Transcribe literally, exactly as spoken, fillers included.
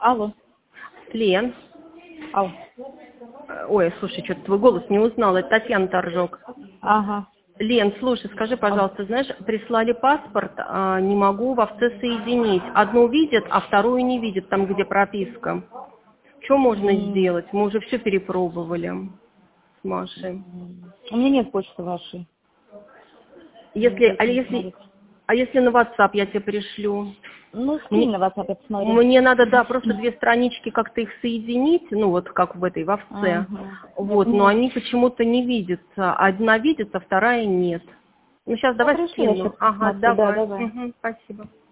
Алло. Лен. Алло. Ой, слушай, что-то твой голос не узнала. Это Татьяна Торжок. Ага. Лен, слушай, скажи, пожалуйста, знаешь, прислали паспорт, а не могу в овце соединить. Одну видят, а вторую не видят, там, где прописка. Что можно М, сделать? Мы уже все перепробовали с Машей. У меня нет почты вашей. Не Если, а зачем если, смотреть. а если на WhatsApp я тебе пришлю? Ну, скинь Мне, на WhatsApp, я посмотрю. мне надо, да, просто две странички как-то их соединить, ну вот как в этой, в овце. Ага. Я Вот, но поняла. они почему-то не видятся. Одна видится, вторая нет. Ну сейчас Ну, давай хорошо, я сейчас скину. Ага, посмотрю. Да, давай. давай. Угу, спасибо.